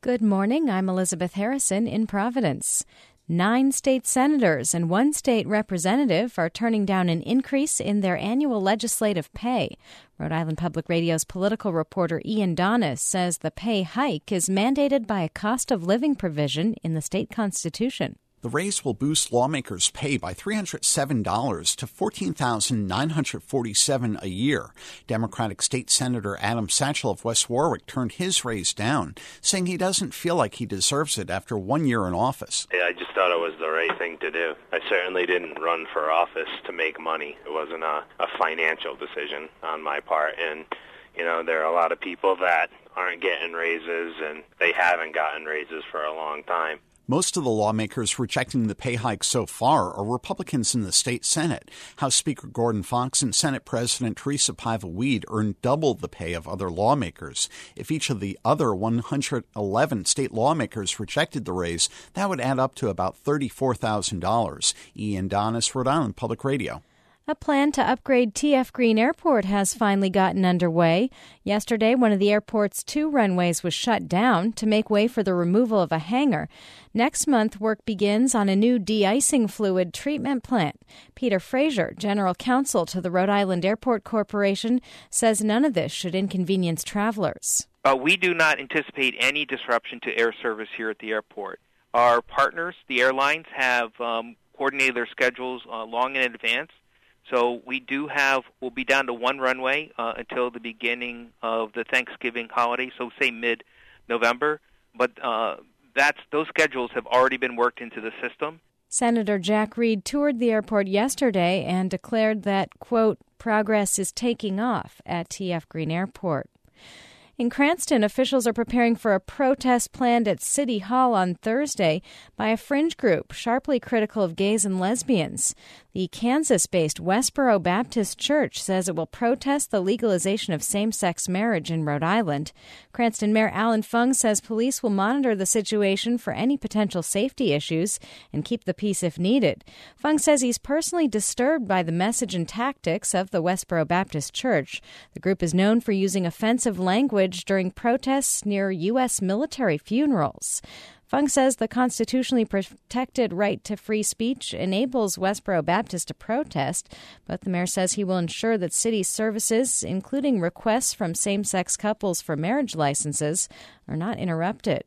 Good morning. I'm Elizabeth Harrison in Providence. 9 state senators and 1 state representative are turning down an increase in their annual legislative pay. Rhode Island Public Radio's political reporter Ian Donis says the pay hike is mandated by a cost of living provision in the state constitution. The raise will boost lawmakers' pay by $307 to $14,947 a year. Democratic State Senator Adam Satchel of West Warwick turned his raise down, saying he doesn't feel like he deserves it after 1 year in office. I just thought it was the right thing to do. I certainly didn't run for office to make money. It wasn't a financial decision on my part. And, there are a lot of people that aren't getting raises, and they haven't gotten raises for a long time. Most of the lawmakers rejecting the pay hike so far are Republicans in the state Senate. House Speaker Gordon Fox and Senate President Teresa Paiva Weed earned double the pay of other lawmakers. If each of the other 111 state lawmakers rejected the raise, that would add up to about $34,000. Ian Donis, Rhode Island Public Radio. A plan to upgrade T.F. Green Airport has finally gotten underway. Yesterday, one of the airport's 2 runways was shut down to make way for the removal of a hangar. Next month, work begins on a new de-icing fluid treatment plant. Peter Fraser, general counsel to the Rhode Island Airport Corporation, says none of this should inconvenience travelers. We do not anticipate any disruption to air service here at the airport. Our partners, the airlines, have coordinated their schedules long in advance. So we'll be down to 1 runway until the beginning of the Thanksgiving holiday, so say mid-November. But those schedules have already been worked into the system. Senator Jack Reed toured the airport yesterday and declared that, quote, progress is taking off at T.F. Green Airport. In Cranston, officials are preparing for a protest planned at City Hall on Thursday by a fringe group sharply critical of gays and lesbians. The Kansas-based Westboro Baptist Church says it will protest the legalization of same-sex marriage in Rhode Island. Cranston Mayor Alan Fung says police will monitor the situation for any potential safety issues and keep the peace if needed. Fung says he's personally disturbed by the message and tactics of the Westboro Baptist Church. The group is known for using offensive language during protests near U.S. military funerals. Fung says the constitutionally protected right to free speech enables Westboro Baptist to protest, but the mayor says he will ensure that city services, including requests from same-sex couples for marriage licenses, are not interrupted.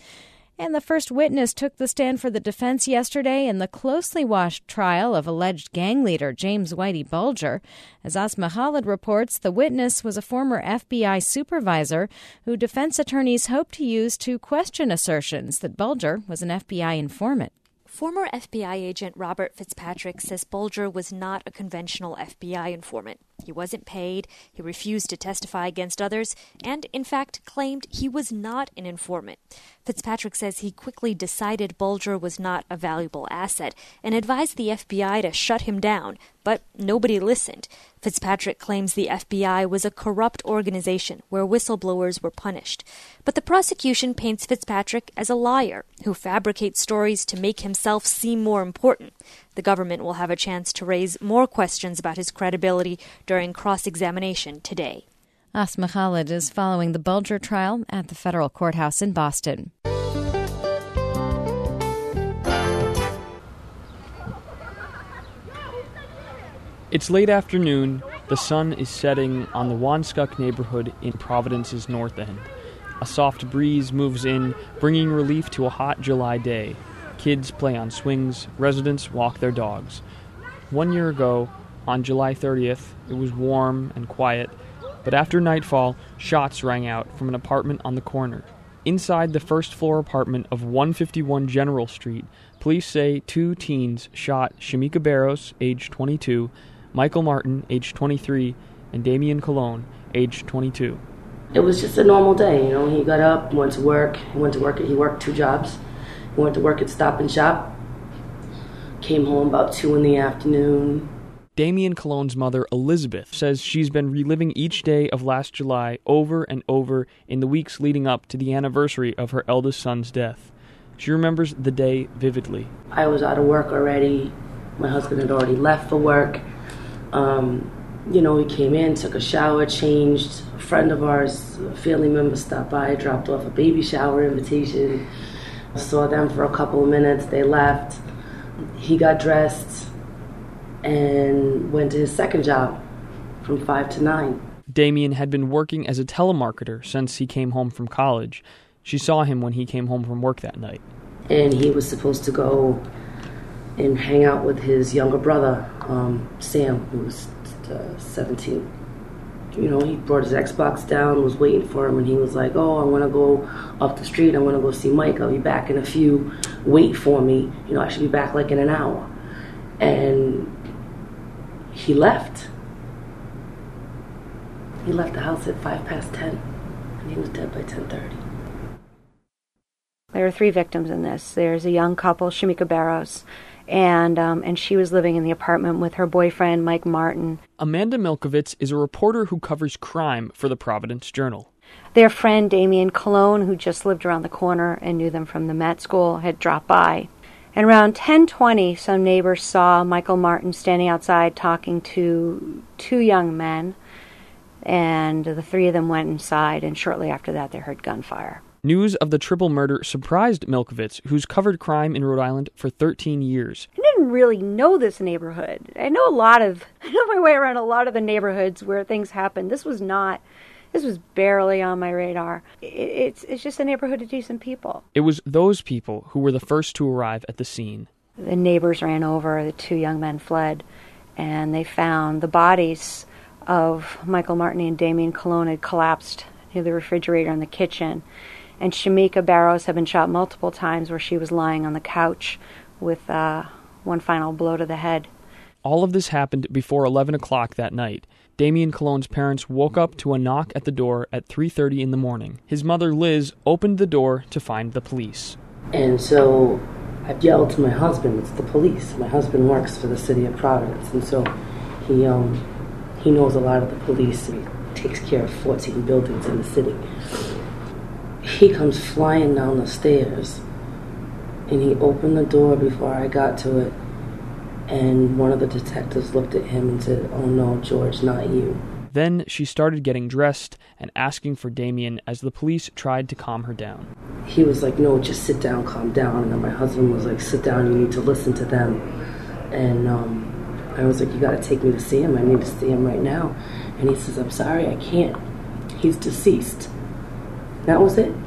And the first witness took the stand for the defense yesterday in the closely watched trial of alleged gang leader James Whitey Bulger. As Asma Khalid reports, the witness was a former FBI supervisor who defense attorneys hoped to use to question assertions that Bulger was an FBI informant. Former FBI agent Robert Fitzpatrick says Bulger was not a conventional FBI informant. He wasn't paid, he refused to testify against others, and, in fact, claimed he was not an informant. Fitzpatrick says he quickly decided Bulger was not a valuable asset and advised the FBI to shut him down, but nobody listened. Fitzpatrick claims the FBI was a corrupt organization where whistleblowers were punished. But the prosecution paints Fitzpatrick as a liar who fabricates stories to make himself seem more important. The government will have a chance to raise more questions about his credibility during cross-examination today. Asma Khalid is following the Bulger trial at the federal courthouse in Boston. It's late afternoon. The sun is setting on the Wanskuck neighborhood in Providence's North End. A soft breeze moves in, bringing relief to a hot July day. Kids play on swings, residents walk their dogs. 1 year ago, on July 30th, it was warm and quiet, but after nightfall, shots rang out from an apartment on the corner. Inside the first-floor apartment of 151 General Street, police say 2 teens shot Shamika Barros, age 22, Michael Martin, age 23, and Damian Colon, age 22. It was just a normal day, He got up, went to work. He worked 2 jobs. He went to work at Stop and Shop. Came home about 2 in the afternoon. Damian Colon's mother, Elizabeth, says she's been reliving each day of last July over and over in the weeks leading up to the anniversary of her eldest son's death. She remembers the day vividly. I was out of work already. My husband had already left for work. He came in, took a shower, changed. A friend of ours, a family member, stopped by, dropped off a baby shower invitation. Saw them for a couple of minutes. They left. He got dressed and went to his second job from 5 to 9. Damien had been working as a telemarketer since he came home from college. She saw him when he came home from work that night. And he was supposed to go and hang out with his younger brother, Sam, who was 17. He brought his Xbox down, was waiting for him, and he was like, I want to go up the street. I want to go see Mike. I'll be back in a few. Wait for me. I should be back like in an hour. And he left. He left the house at 10:05, and he was dead by 10:30. There are 3 victims in this. There's a young couple, Shamika Barrows, and she was living in the apartment with her boyfriend, Mike Martin. Amanda Milkovits is a reporter who covers crime for the Providence Journal. Their friend, Damien Colon, who just lived around the corner and knew them from the Met School, had dropped by. And around 10:20, some neighbors saw Michael Martin standing outside talking to 2 young men, and the 3 of them went inside, and shortly after that, they heard gunfire. News of the triple murder surprised Milkovits, who's covered crime in Rhode Island for 13 years. I didn't really know this neighborhood. I know my way around a lot of the neighborhoods where things happen. This was barely on my radar. It's just a neighborhood of decent people. It was those people who were the first to arrive at the scene. The neighbors ran over, the 2 young men fled, and they found the bodies of Michael Martin and Damien Colon had collapsed near the refrigerator in the kitchen. And Shamika Barrows had been shot multiple times where she was lying on the couch with one final blow to the head. All of this happened before 11 o'clock that night. Damien Colon's parents woke up to a knock at the door at 3:30 in the morning. His mother, Liz, opened the door to find the police. And so I yelled to my husband, it's the police. My husband works for the city of Providence, and so he knows a lot of the police. He takes care of 14 buildings in the city. He comes flying down the stairs, and he opened the door before I got to it, and one of the detectives looked at him and said, "Oh no, George, not you." Then she started getting dressed and asking for Damien as the police tried to calm her down. He was like, "No, just sit down, calm down." And then my husband was like, "Sit down, you need to listen to them." And I was like, "You got to take me to see him. I need to see him right now." And he says, "I'm sorry, I can't. He's deceased." That was it.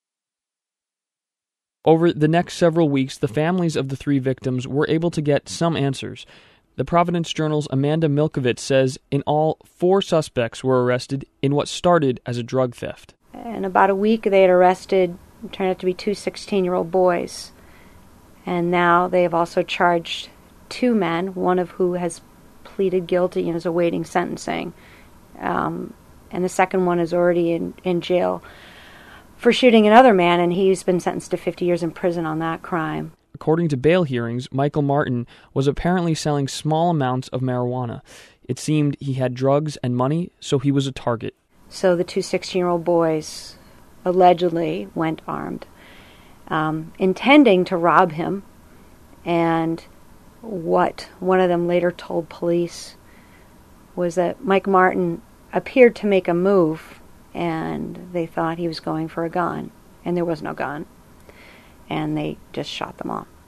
Over the next several weeks, the families of the 3 victims were able to get some answers. The Providence Journal's Amanda Milkovits says in all 4 suspects were arrested in what started as a drug theft. In about a week, they had arrested, turned out to be 2 16-year-old boys. And now they have also charged 2 men, one of who has pleaded guilty and is awaiting sentencing. And the second one is already in jail for shooting another man, and he's been sentenced to 50 years in prison on that crime. According to bail hearings, Michael Martin was apparently selling small amounts of marijuana. It seemed he had drugs and money, so he was a target. So the 2 16-year-old boys allegedly went armed, intending to rob him, and what one of them later told police was that Mike Martin appeared to make a move, and they thought he was going for a gun, and there was no gun, and they just shot them all.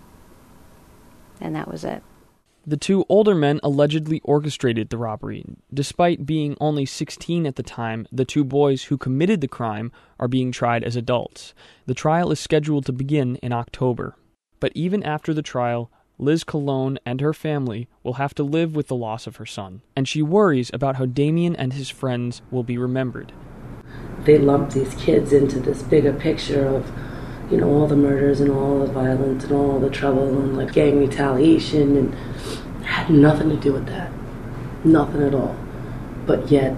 And that was it. The 2 older men allegedly orchestrated the robbery. Despite being only 16 at the time, the 2 boys who committed the crime are being tried as adults. The trial is scheduled to begin in October. But even after the trial, Liz Colon and her family will have to live with the loss of her son, and she worries about how Damien and his friends will be remembered. They lumped these kids into this bigger picture of, all the murders and all the violence and all the trouble and gang retaliation, and had nothing to do with that. Nothing at all. But yet,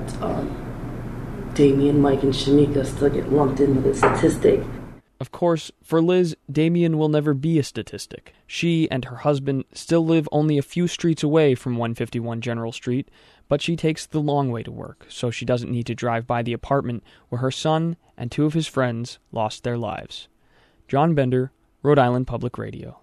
Damien, Mike, and Shamika still get lumped into the statistic. Of course, for Liz, Damien will never be a statistic. She and her husband still live only a few streets away from 151 General Street, but she takes the long way to work, so she doesn't need to drive by the apartment where her son and 2 of his friends lost their lives. John Bender, Rhode Island Public Radio.